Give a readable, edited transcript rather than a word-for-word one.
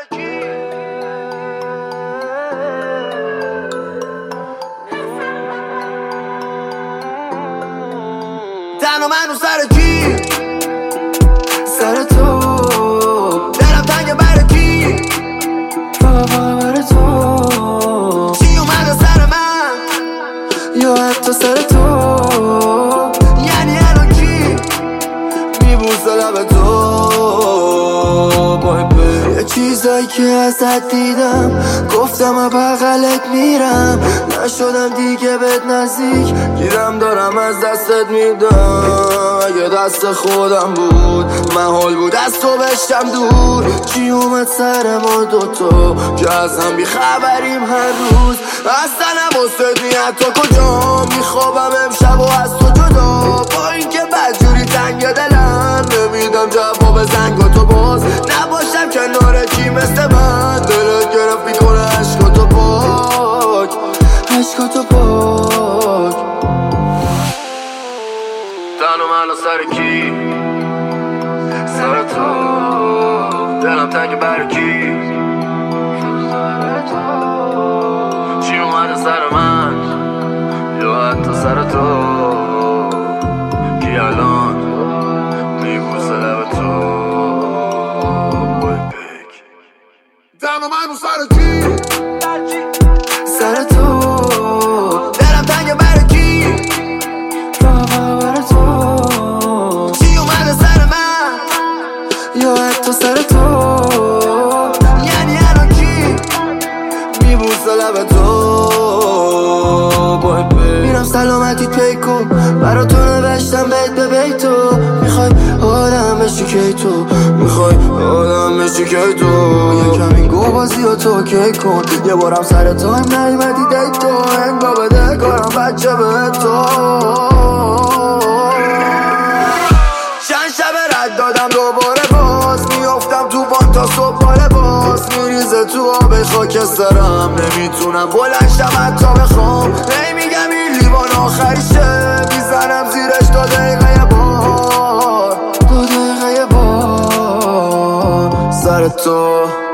تنها منو سر کی؟ سر تو. دلم تنگه برای کی؟ فقط برای تو. چی اومده سر من یا حتی سر تو؟ یعنی الان کی میبوسه لب تو؟ یه چیزایی که ازت دیدم گفتم بغلت میرم، نشدم دیگه بهت نزدیک، گیرم دارم از دستت میدم. اگه دست خودم بود محال بود از تو بشم دور. چی اومد سر ما دوتا که از هم بیخبریم هر روز؟ اصلا نباست میاد تو کجا میخوابم امشب و از تو جدا. با اینکه بدجوری تنگ دلم نمیدم جواب زنگ تو باز نباشم کنار کی مثل من. دلت گرفت میکنه عشقاتو پاک، عشقاتو پاک. تنها منو سر کی؟ سر تو. دلم تنگ برای کی؟ چی اومده سر من یا حتی سر تو؟ کی الان میبوسه لب تو؟ تنها منو سر کی؟ سر تو. دلم تنگه برای کی؟ فقط برای تو. چی اومده سر من یا حتی سر تو؟ یعنی الان کی میبوسه لب تو؟ میرم سلامتی پیکو برا تو نوشتم بیت به بیتو. میخوای آدم بشی که تو، میخوای آدم بشی که تو. یکم این گو بازی و تو که کن، یه بارم سر تو هم نیمدی دیت تو. انگا بده کارم بچه به تو. چند شب رد دادم دوباره باز میافتم تو بان تا صبح باره باز. میریزه تو آب خاکسترم نمیتونم بلند شم حتی بخوام. نمیگم این لیوان آخریشه میزنم زیرش 2 دقیقه بار، 2 دقیقه بار. سر تو